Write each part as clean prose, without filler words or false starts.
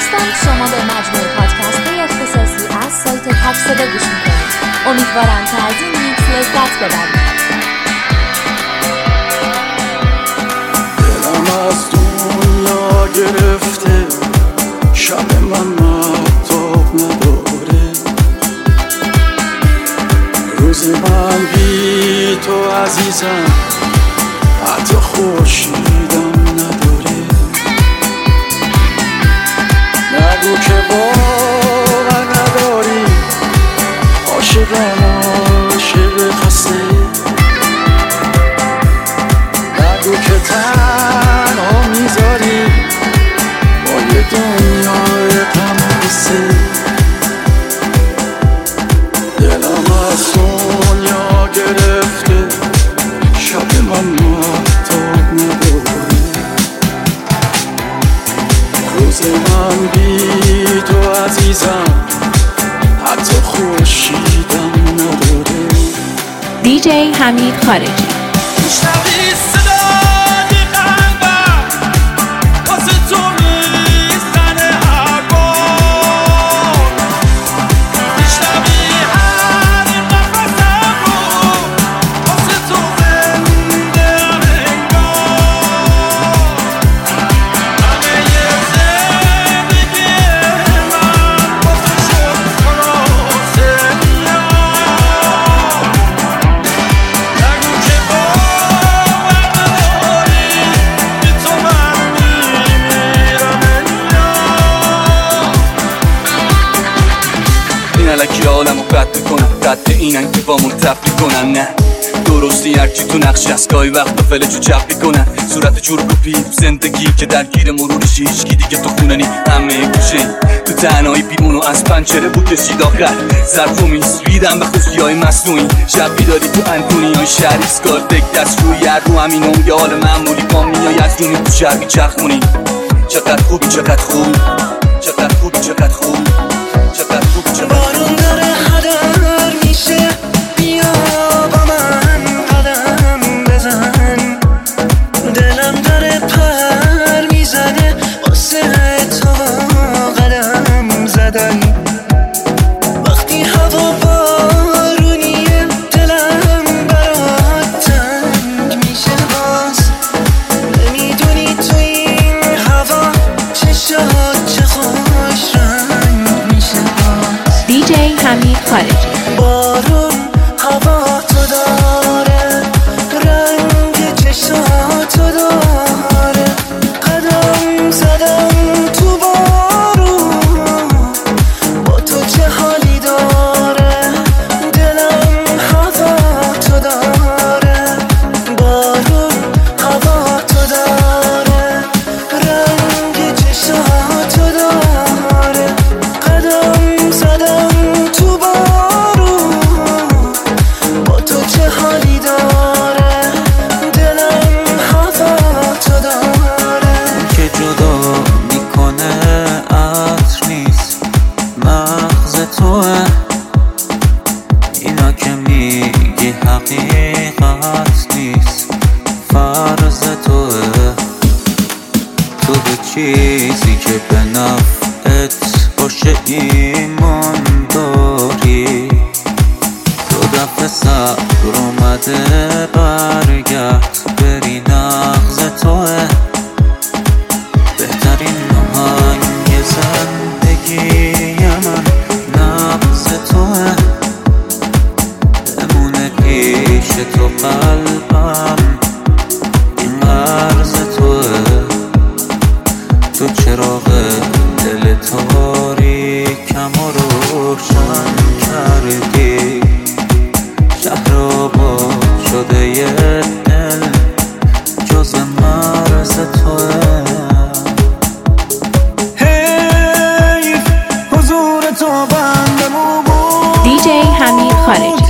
دوستان، شما به مجموعه پادکست‌های اختصاصی از سایت تک صدا گوش می‌کنید. امیدوارم که از این میکس لذت ببرید. دلم از دنیا گرفته، شب من مهتاب نداره، روز من بی تو عزیزم حتی خورشیدم نداره. نگو که باور نداری، عاشقم عاشق خسته، نگو که تنها میذاری با یه دنیای غم و قصه. دلم از دنیا گرفته، شب من مهتاب نداره، روز من بی تو عزیزم حتی خورشیدم نداره. دیجی حمید خارجی. عالمو بد میکنن، قد اینن که با من تفریح کنن. نه درستی هرکی تو نقشی از گاهی وقتا فلجو چپی کنن. صورت جورب و پیپ زندگی که درگیر مرورشی، هیچکی دیگه تو خونه نی، همه گوشه تو تنهایی بیمونو از پنچره بود کشید آخر. ظرفو میسویدم به خوشیای مصنوعی، شب بیداری تو انتونیای شهریسکار، دک دست روی رو همینم یه حال معمولی با میای از رونی تو شرقی چخمونی. چقدر خوبی چقدر خوب، چقدر خوبی چقدر خوب، چقدر خوبی چقدر بارون داره هدر میشه، بیا با من قدم بزن، دلم داره پر میزنه واسه تو قدم زدن. وقتی هوا بارونیه دلم برات تنگ میشه، باز نمیدونی تو این هوا چشات چه خوش رنگ میشه. باز دیجی حمید خارجی. بارون هوا تو داره، رنگ چشاتو داره، قدم زدم تو بارون، با تو چه حالی داره، دلم هوا تو داره. بارون هوا تو داره، رنگ چشاتو داره، قدم زدم تو بارون، با تو چه حالی داره، دلم هوا تو داره. که جدا میکنه عطر نیست، مغز توه، اینا که میگی حقیقت نیست، فرض توه. تو به چیزی که به نفعت باشه ایمان داری، دو دفعه صبر اومده برگرد بری، نغز توه. بهترین آهنگ زندگی من نغز توه، بمونه پیش تو قلبم این قرض توه. تو چراغ دل تاریکم و روشن کردی، شهر آباد شده یه دل جز مرز توه. حیف حضور تو بندمو بود، دیجی حمید خارجی.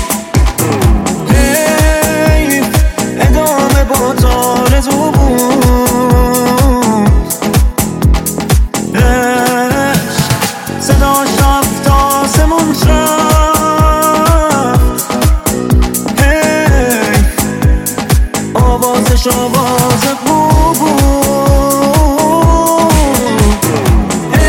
حیف ادامه با تو آرزو بود، صداش رفت آسمون رفت، حیف آوازش آواز بود، حیف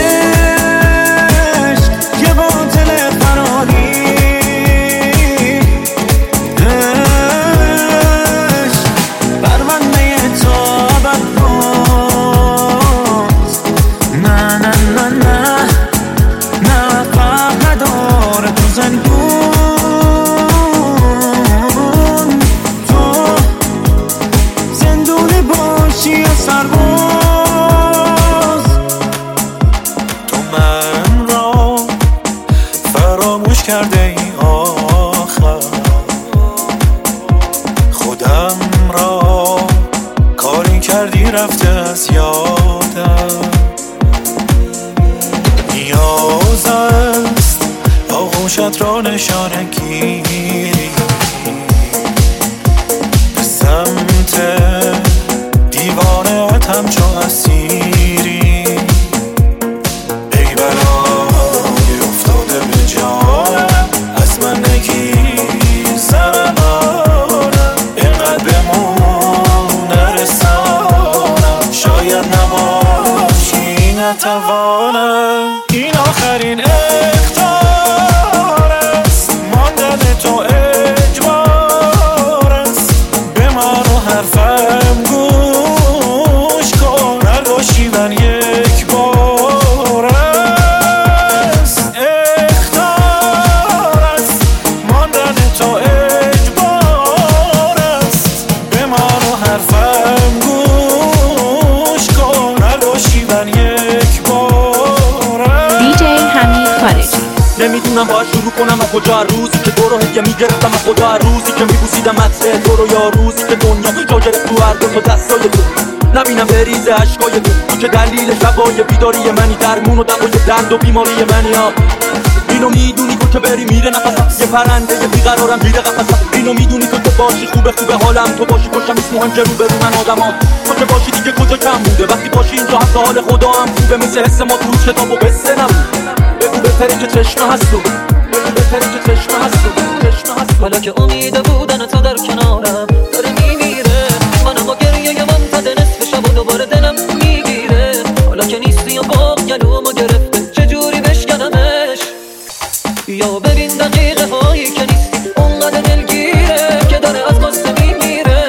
رفته از یادم. نیاز است آغوشت را نشانه گیری، به سمت دیوانه‌ات همچو اسیری. ای بلای افتاده به جانم، از من نگیزم آنم، اینقدر بمونه رسانم، شاید نباشی نتوانم. این آخرین اختار است، ماندن تو اجبار است، بمان و حرفم گوش کن، نرگاشی من یک بار است. اختار است، ماندن تو اجبار است، بمان و حرفم گوش کن، نرگاشی من یک بار است. دیجی حمید خارجی. نمیدونم باید شروع کنم از کجا، روزی که تو رو هدیه میگرفتم از خدا، روزی که میبوسیدم عطر تو رو، یا روزی که دنیا جا گرفت تو هر دو تا دستای تو، نبینم بریزه عشقای تو که دلیل شبای بیداری منی، درمون و دوای درد و بیماری منی. ها اینو میدونی تو که بری میره نفسم، یه پرنده یه بیقرارم زیر قفسم. اینو میدونی تو که باشی خوبه خوبه حالم، تو باشی پشتم نیست مهم که رو برو من آدمام، تو که باشی دیگه کجا کم بوده، وقتی باشی اینجا حتی حال خدا هم خوبه، مثل حس ما تو کتاب و قصه نبود. بگو بهتره که چشمه هست تو، بگو بهتره که چشمه هست تو، چشمه هست تو. حالا که امید بودن تو در کنارم داره میمیره، منم با گریه منتظر نصف شب و دوباره دلم میگیره. حالا که نیستی و باق گلومو گرفته، چجوری بشکنمش؟ بیا ببین دقیقه هایی که نیستی اونقدر دلگیره، که داره از قصه میمیره.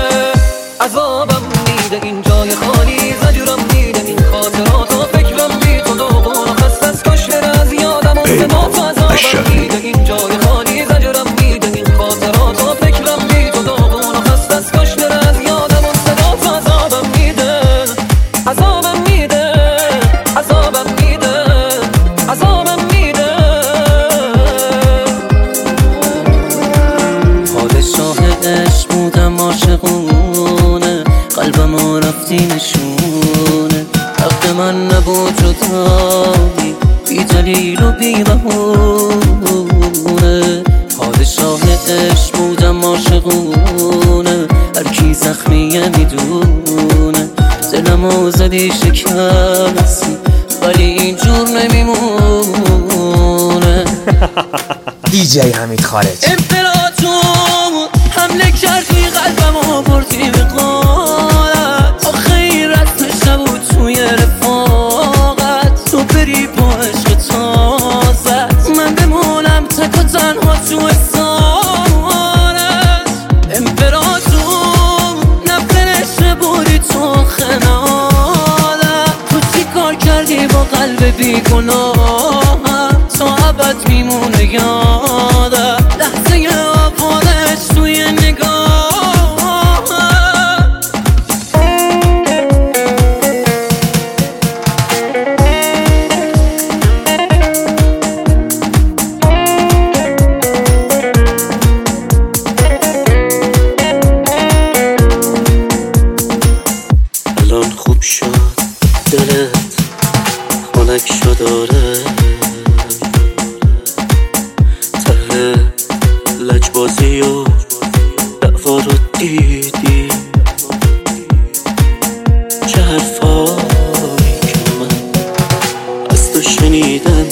عذابم میده این جای خالی، زجرم میده این خاطرات و فکرم بی تو داغون و خست از کش بره از یادم و صدا تو. عذابم میده این جای خالی، زجرم میده این خاطرات و فکرم بی تو داغون و خست از کش بره از یادم و صدا تو. عذابم میده، عذابم میده، عذابم میده، عذابم میده. پادشاه عشق بودم عاشقونه، قلبم رفتی نشونه، حق من نبود جدایی بی دلیل و بی بهونه. پادشاه عشق بودم عاشقونه، هر کی زخمیه میدونه، دلمو زدی شکستی ولی اینجور نمیمونه. دیجی حمید خارجی. امپراتور حمله کردی قلبمو بردی به قالت، آخه این رسمش نبود توی رفاقت، تو بری با عشق تازت، من بمونم تک و تنها تو احسانت. امپراتور نفرش بودی تو خنالت، تو چی کار کردی با قلب بیگناهم، تا ابد میمونه یادم لحظه آفادش توی نگاه. الان خوب شد دلت خنک شد آره، ته لجبازی و دعوا رو دیدی، چه حرفایی که من از تو شنیدم،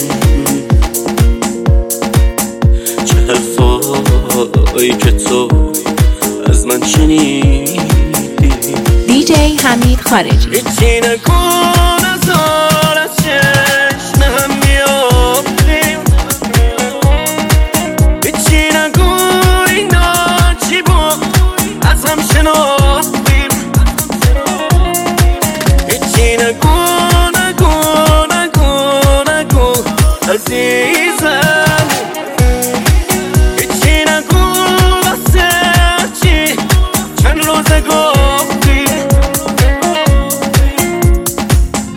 چه حرفایی که تو از من شنیدی. دیجی حمید خارجی. هیچی نکن از آن از چشم هم میافتیم، هیچی نگو اینا چی بود از هم شناختیم، هیچی نگو نگو نگو نگو عزیزم، هیچی نگو واسه چی چند روزه گفتی.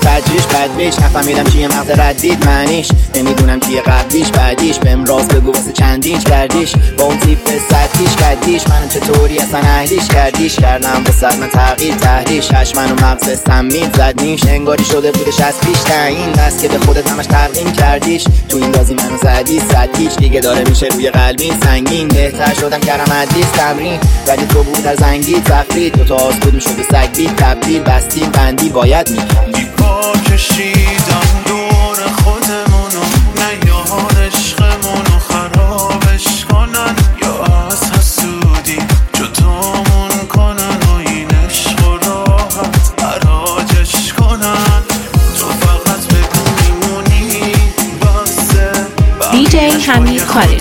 بدریش نفهمیدم چیه مغز ردید معنیش نمیدونم کیه قبلیش بعدیش بهم راست بگو واسه چندینش کردیش با اون تیپ سطحیش کردیش منو چطوری اصلا اهلیش کردیش کردم به صد من تغییر تحریش هش منو مغز سمین زد نیش انگاری شده بودش از پیش تعیین دست که به خودت همش ترقیم کردیش تو این بازی منو زدی صد هیچ دیگه داره میشه روی قلبی سنگین بهتر شدم کردم حدیث تمرین ولی تو بود از زنگی تفرید دوتا آز کدوم شده سگ بی تبدیل بستیم بندی باید میکنی پا کشیدم دور خودمونو نه یار عشقمونو خرابش کنن یا از حسودی جدامون کنن و این عشق و راحت عراجش کنن تو فقط بگو میمونی بسه دیجی حمید خارجی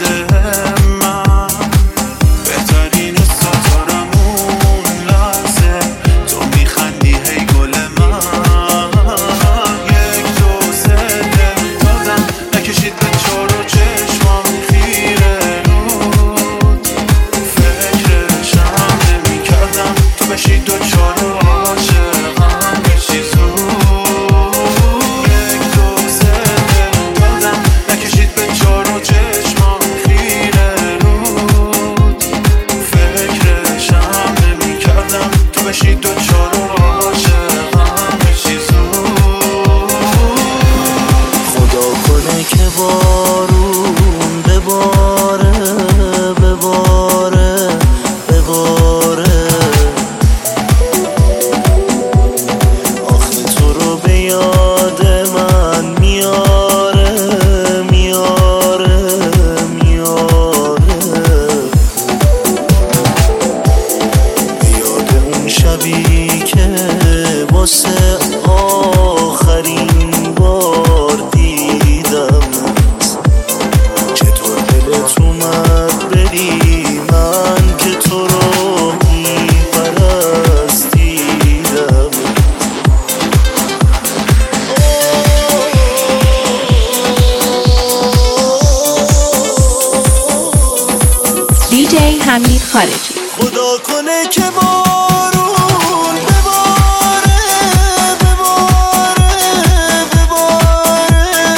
دیجی حمید خارجی خدا کنه که بارون بباره بباره بباره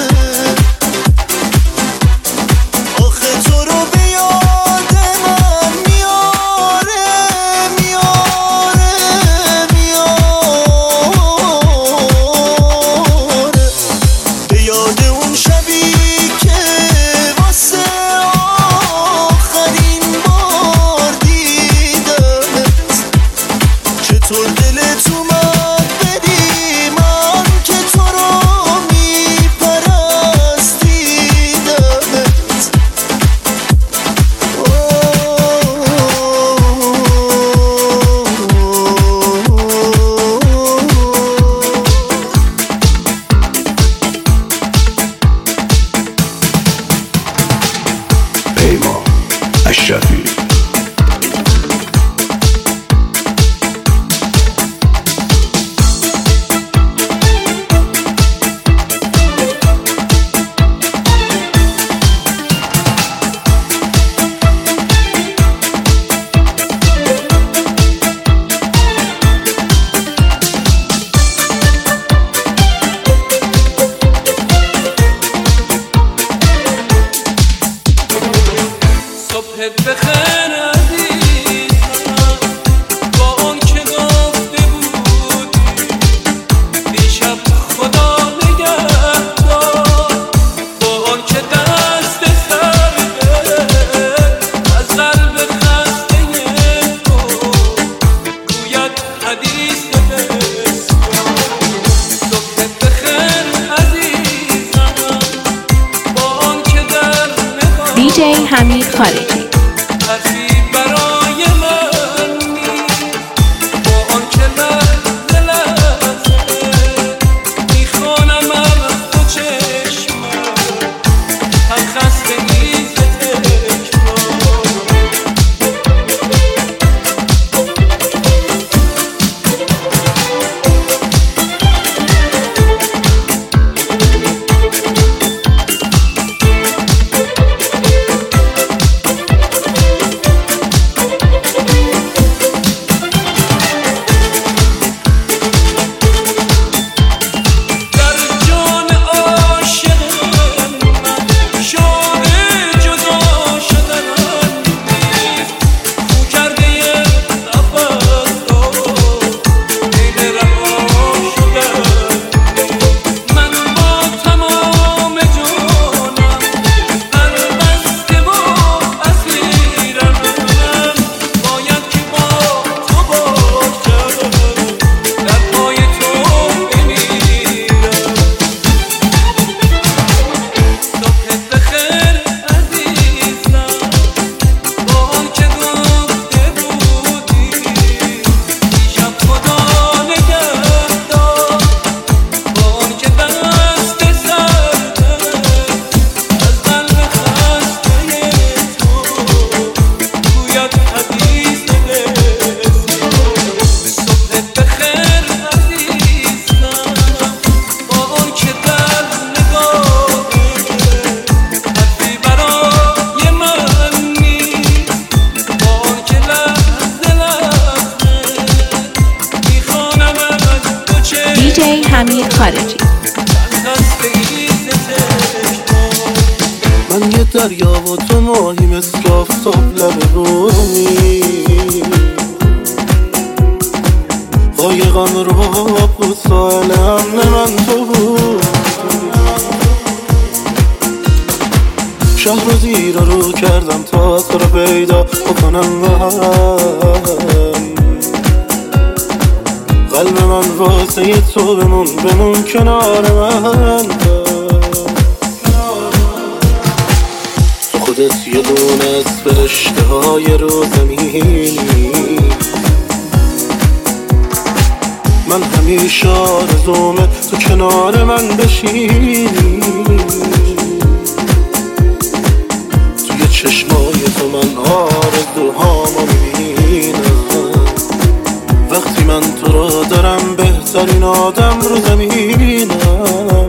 آخه تو رو به یاد من میاره میاره میاره به یاد اون شبی که واسه چطور دلت اومد بدی من که تو رو میپرستیدمت پیمان اشرفی حمید خارجی. من یه دریا و تو ماهی مثل آفتاب لب رومی، قایقم رو بود ساحل امن من تو بود، شهر و زیر رو کردم تا تو رو پیدا بکنم قلب من واسه تو بمون کنار من، تو خودت یه دونه از فرشته های رو زمینی، من همیشه آرزومه تو کنار من بشینی، توی چشمای تو من آرزوهامو میبینم، وقتی من تو رو دارم بهترین آدم رو زمینم،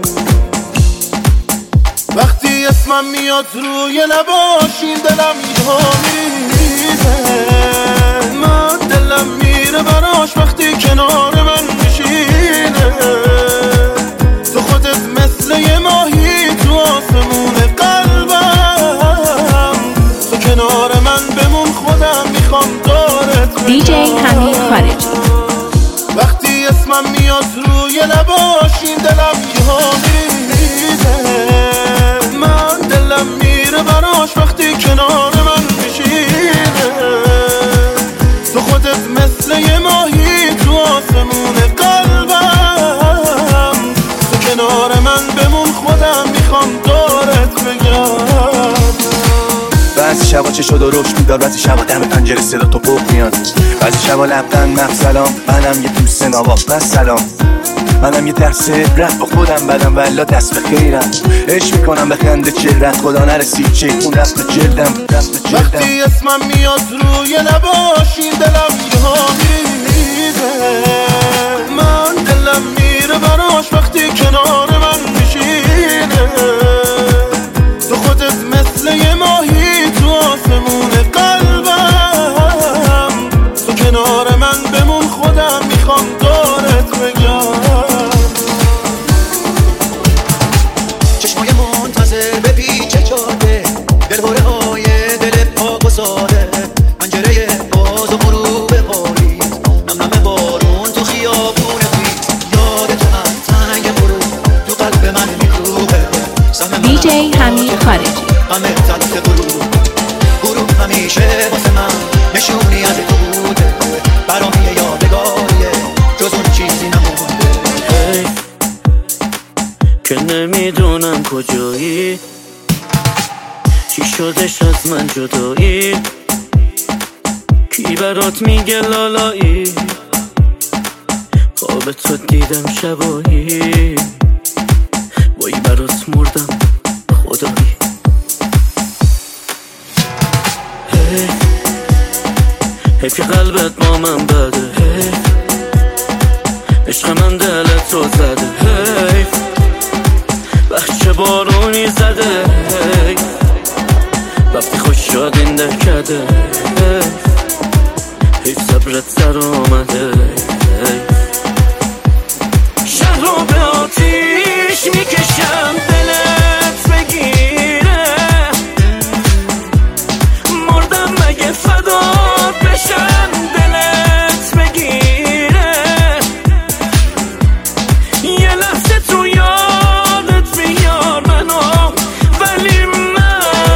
وقتی اسمم میاد روی لباشین دلم ایها میریزه، من دلم میره براش وقتی کنار من میشینه، تو خودت مثل یه ماهی تو آسمون قلبم، تو کنار من بمون خودم میخوام دارت دیجی حمید خارجی. وقتی اسمم میاد روی لباشین دلم ایها میریزه، من دلم میره براش وقتی کنار من میشینه، تو خودت مثل یه ماهی تو آسمون قلبم، تو کنار من بمون خودم میخوام دارت بگم. بعضی شبا چشو درشت میدار، بعضی شبا دم پنجره صدا تو پخ میاد، بعضی شبا لبخند مغزلام، منم یه دوست نواق بس سلام، منم یه درس عبرت با خودم بدم والا دست به خیرم، عشق میکنم به خنده چهرت، خدا نرسید چه خون دست به جلدم. وقتی اسمم میاد روی لباشین دلم یهو میریزه، من دلم میره براش وقتی کنار من میشینه، تو خودت مثل یه ماهی تو آسمون قلبم، تو کنار من بمون خودم میخوام دارت بگم. چشمای منتظر به پیچ جاده، دلهوره های دل پاک و ساده، پنجره باز و غروب پاییز، نم نم بارون تو خیابون خیز، یاد تو هم تنگ غروب تو قلب من میکوبه، دیجی حمید خارجی. همه تلخ غروب همیشه واسه من نشونی از تو بوده، برام یه یادگاریه جز اون چیزی نمونده. که نمیدونم کجایی، چی شدش از من جدایی، کی برات میگه لالایی، خواب تو دیدم شبایی، وای برات مردم خدایی. حیف که قلبت با من بده، عشق من دلت رو زده، بچه بارونی زده، وقتی خوش شد این دکده، حیف صبرت سر آمده، شهر رو به آتیش میکشم دلت بگیره، مردم مگه فدات بشم دلت بگیره، یه لحظه تو یادت میار منو، ولی من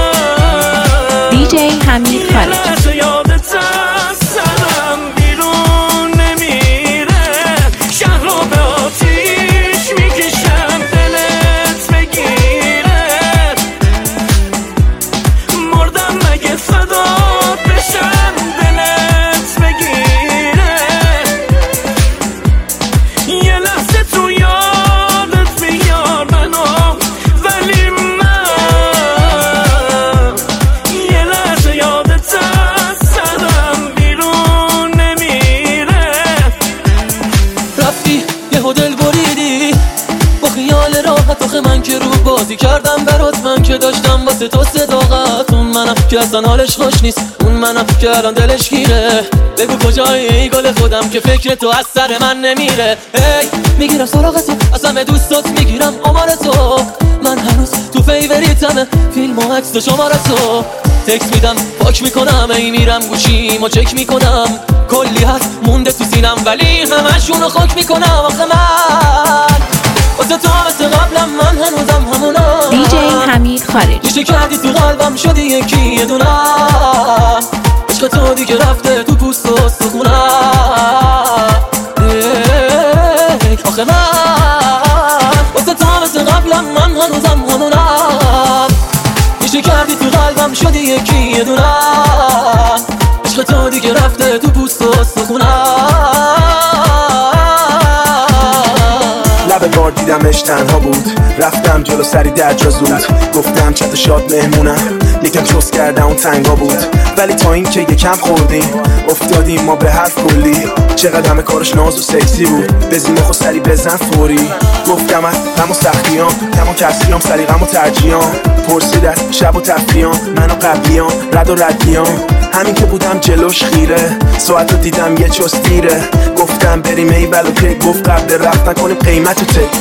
دیجی حمید خارجی. یادت از سرم بیرون نمیره، شهر رو به آتیش میکشم دلت بگیره، مردم مگه فدات بشم دلت بگیره، یه لحظه تو یادت میار منو، ولی من یه لحظه یادت از سرم بیرون نمیره. رفتی یهو دل بریدی با خیال راحت، آخه من که رو بازی کردم برات، من که داشتم واسه تو صداقت، اون منم که که اصلا حالش خوش نیست، اون منم که الان دلش گیره. بگو کجایی ای گل خودم که فکر تو از سر من نمیره. هی میگیرم سراغ تو، اصلا به دوستات میگیرم آمار تو. من هنوز تو فیوریتمه، فیلم و عکس و شماره تو. تکس میدم پاک میکنم، ای میرم گوشیمو چک میکنم. کلی هست مونده تو سینم ولی همشونو خاک میکنم. آخه من واسه تو مثل قبلم، من هنوزم همونم. دیجی حمید خارجی. دیشه کردی تو قلبم، شدی یکی یه دونم. عشق تو دیگه رفته تو پوست و استخونم. آخه من واسه تو مثل قبلم، من هنوزم همونم. دیشه کردی تو قلبم، شدی یکی یه دونم. عشق تو دیگه رفته تو پوست و استخونم. لب بار دیدمش تنها بود، رفتم جلو سری در جا زود. گفتم چت شاد مهمونم، یکم چوس کردم اون تنگا بود. ولی تا این که یکم خوردیم افتادیم ما به حرف کلی. چقدر همه کارش ناز و سکسی بود، بزیم خود سری بزن فوری. گفتم از غم و سختیام، کم و کسریام، سری غم و ترجیام. پرسید از شب و تفریام، من و قبلیام، رد و ردیام. همین که بودم جلوش خیره، ساعت رو دیدم یه چوس دیره. گفتم بریم ای بلو که، گفت قبل رفت نکنیم قیمت رو تک.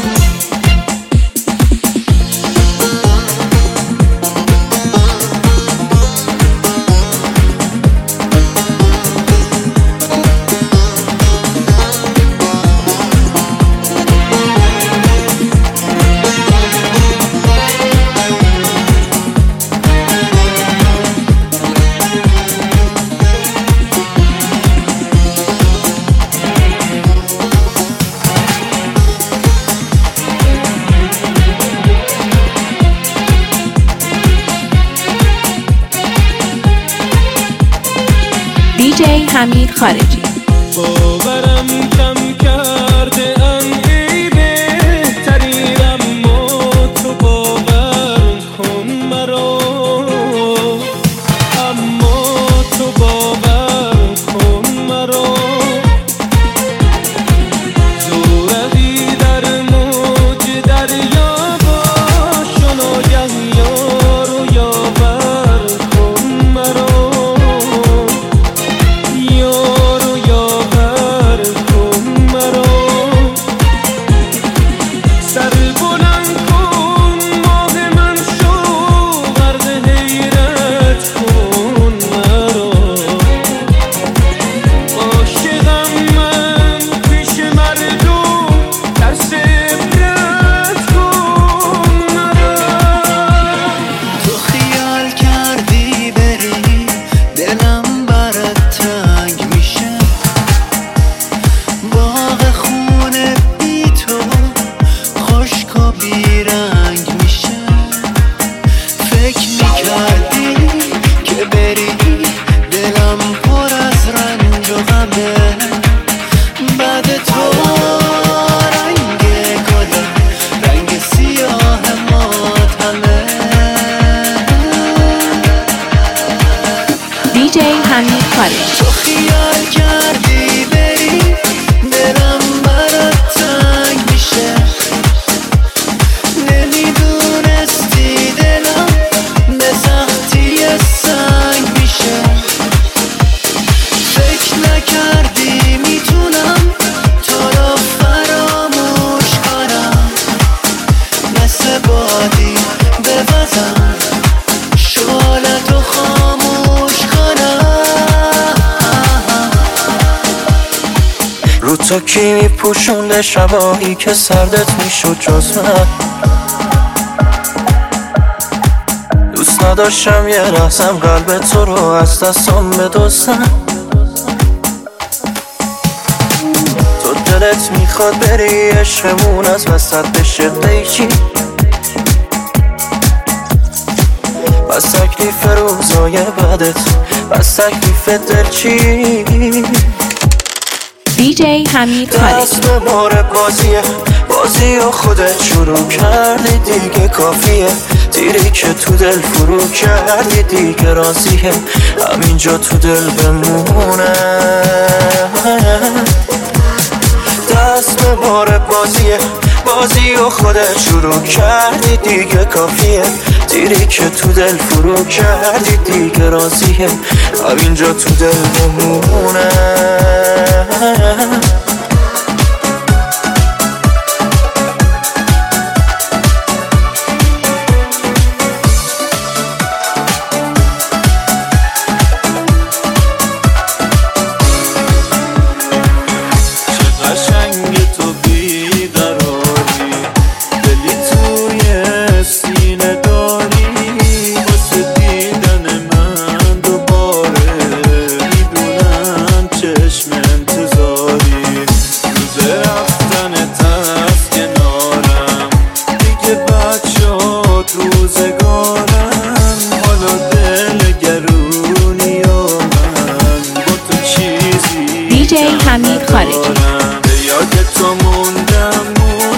دیجی حمید خارجی. باورم کم کرده ام ای بهترینم، اما تو باور کن مرا. اما تو باور کن مرا. زورقی در موج دریا باش و ناگه یار و یاور کن مرا. دیجی حمید خارجی. تو خیال کردی بری، دلم برات تنگ میشه. نمیدونستی دلم به سختی سنگ میشه. فکر نکردی میتونم تو رو فراموش کنم. مثل بادی بوزم شعلتو خاموش کنم. رو تو کی میپوشونده شبایی که سردت میشد جز من. دوست نداشتم یه لحظم قلب تو رو از دستم بدوزم. تو دلت میخواد بری عشقمون از وسط بشه قیچی. بس تکلیف روزای بعدت، بس تکلیف دلچی. دیجی حمید خارجی. دست بار بازی و خودت شروع کردی دیگه کافیه. تیری که تو دل فرو کردی دیگه راضیه. همینجا تو دل بمونه. دست بار بازی و خودت شروع کردی دیگه کافیه. دیری که تو دل فرو کردی دیگه راضیه همینجا تو دل بمونه حمید خارجی یاد تو موندم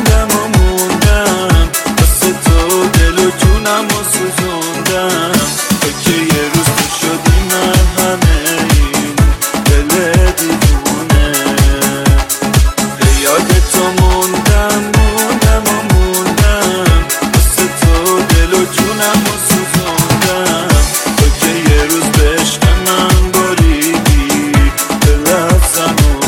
واسه تو دل و جونم و سوزوندم تو که یه روز تو شدی من همه این دل دیوونه یاد تو موندم واسه تو دل و جونم و سوزوندم تو که یه روز به عشق من بریدی دلت زمونه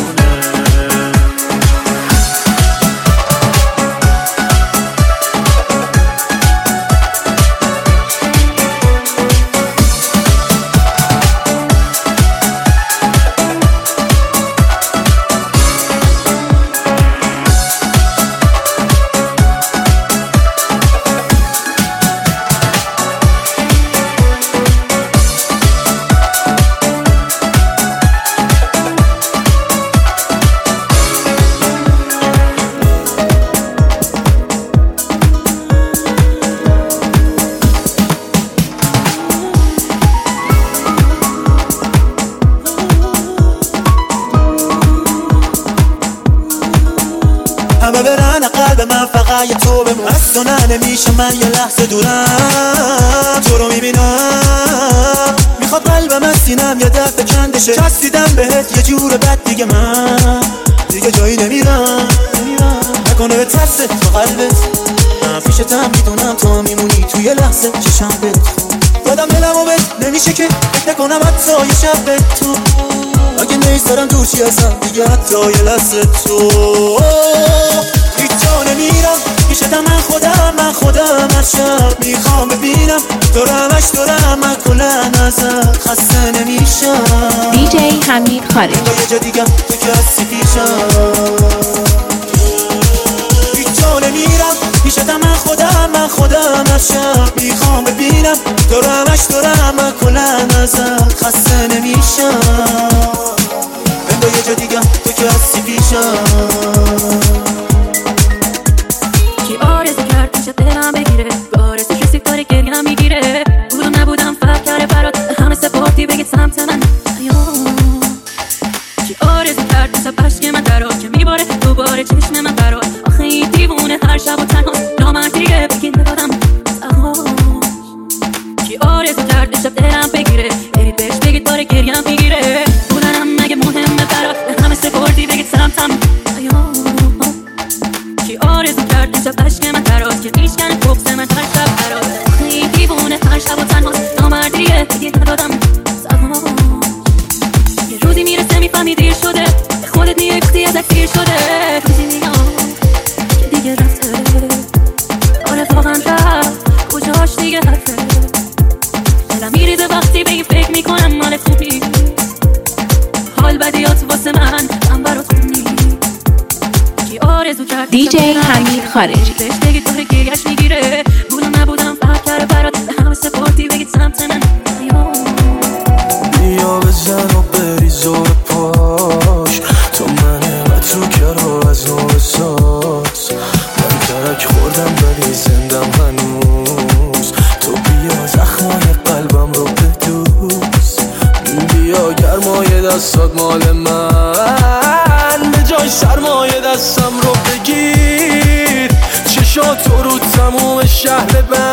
همه برن قلب من فقط یه تو بمون از تو نمیشه من یه لحظه دورم تو رو میبینم میخواد قلبم از سینم یه دفعه کندشه چسبیدم بهت یه جور بد دیگه من دیگه جایی نمیرم نکنه به ترسه تو قلبت من پیشتم میدونم تو میمونی توی یه لحظه چشم بهت دادم دلمو بهت نمیشه که فکر نکنم حتی یه شب به تو اگه نیستارم دور چی هستم دیگه حتی یه لحظه تو هیچ جا نمیرم پیشتم من خودم هر شب میخوام ببینم دورم من کلن ازت خسته نمیشم دیجی حمید خارجی با یه جا دیگه تو کسی پیشم هیچ جا نمیرم پیشتم من خودم هر شب میخوام ببینم دورم من کلن ازت خسته نمیشم با یه جا دیگه تو کسی پیشم کی آرزو کرد پیش دلم بگیره آرزو کسی کاری گریم میگیره بودم نبودم فرق کرده برات همه سپردی بگید سمت من کی آرزو کرد پیش پشک من درات که میباره دوباره چشم من برات آخه این دیوونه هر شب و تنها نامردیه بگید ندادم کی آرزو کرد پیش دلم بگیره برید بهش بگید داره گریم میگیره بودنم مگه مهمه برات همه سپردی بگید سمتم کی آرزو کرد پیش پشک من درات که میشکنه بغض من هر شب برات این دیوونه هر شب و تنها نامردیه بگید ندادم یه روزی میرسه میفهمی دیر شده خودت میگفتی ازت دیر شده روزی میام که دیگه رفته آره واقعا رفت کجاش دیگه حرفه دلم میریزه وقتی به این فکر میکنم مالت خوب نیست حال بدیات واسه من برات خوب نیست کی آرزو کرد دیجی حمید خارجی بهش بگید داره گریش میگیره بودم نبودم فرق کرده برات به همه سپردی بگید سمت من بیا بزن و بری زور پاش تو منه و تو کرا از نو ساز من ترک خوردم ولی زندم هنوز تو بیا زخمای قلبم رو بدوز بیا گرمای دستات مال من به جای سرمای دستم رو بگیر چشاتو رو تموم شهر